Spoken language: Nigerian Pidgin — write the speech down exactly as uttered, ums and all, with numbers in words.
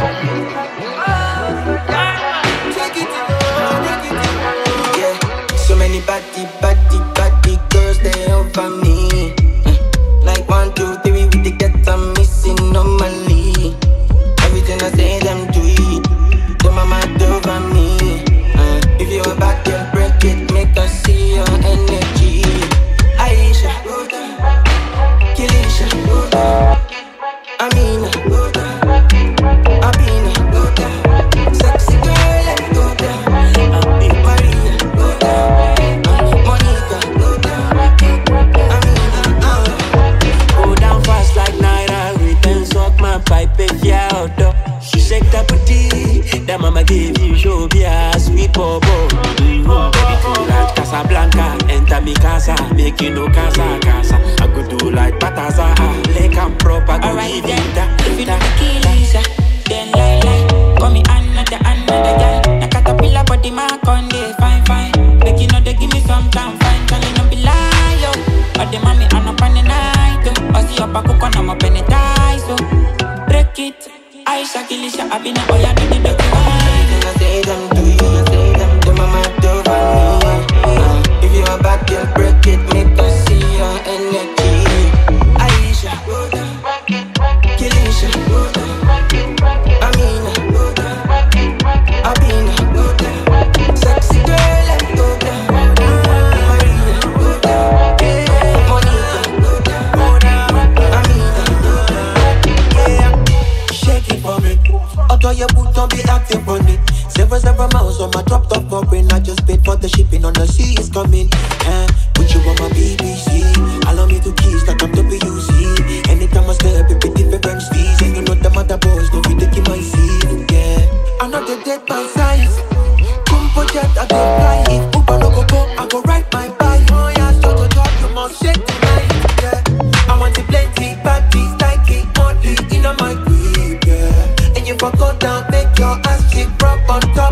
Yeah, so many body, body, body girls they over me. Mm. Like one, two, three, with the get I'm missing normally. Everything I say them do it, them mama over me. Uh, if you a bad girl, break it, make us see your energy. Aisha, Kilisha, Amina, Abina, sexy girl, let go down. Maria, Monica, Amina, Go down fast like Naira, return suck my pipe if you're out there. Shake that booty, that mama gave you show be a sweet bobo. Mm-hmm. Baby cool like Casablanca, enter me casa, make you no casa casa. I go do like Bataza, like I'm proper. Alright then, if you know the Kilisha, then lie lie. Call me another another girl. Na caterpillar body mark on the fine fine. Make you know they give me some time fine, tell you no be lie yo. But the mommy I'm up on the night yo. I see your back up and I'm up in the ties so. Break it. Aisha, Kilisha, Abina, oh yeah, do the dirty wine. I say them do you, I say them do mama over me. Uh, if you a bad girl, break it, make us see your energy. Aisha, Kilisha, Amina, Abina, sexy girl, let go down. Maria, Monica, Amina, Shake it for me. Although your boot don't be acting funny. Several, several miles on my drop top foreign. I just paid for the shipping on the sea is coming. Eh, put you on my B B C. Allow me to kiss like I'm W C. Anytime I step, it be different speeds. And you know the mother boys don't be taking my seat. Yeah, I'm not the dead by size. Come for jet, I go fly. If Uber no go go, I go ride my bike. Oh yeah, so to talk, you must shake tonight. Yeah, I want to plenty parties like it only in a my crib. Yeah, and you fuck go down, make your ass kick drop on top.